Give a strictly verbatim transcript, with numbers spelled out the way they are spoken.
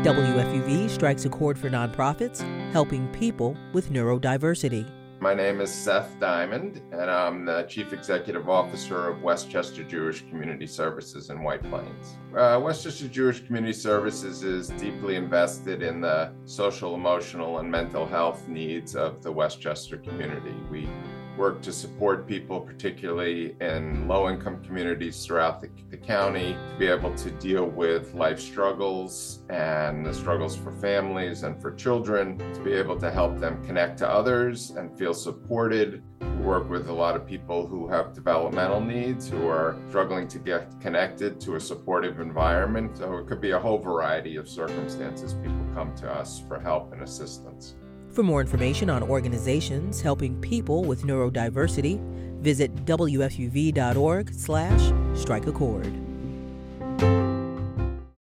W F U V strikes a chord for nonprofits helping people with neurodiversity. My name is Seth Diamond, and I'm the Chief Executive Officer of Westchester Jewish Community Services in White Plains. Uh, Westchester Jewish Community Services is deeply invested in the social, emotional, and mental health needs of the Westchester community. We work to support people, particularly in low-income communities throughout the, the county, to be able to deal with life struggles and the struggles for families and for children, to be able to help them connect to others and feel supported. We work with a lot of people who have developmental needs, who are struggling to get connected to a supportive environment. So it could be a whole variety of circumstances people come to us for help and assistance. For more information on organizations helping people with neurodiversity, visit W F U V dot org slash strike a chord.